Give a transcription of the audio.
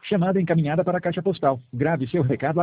Chamada encaminhada para a caixa postal. Grave seu recado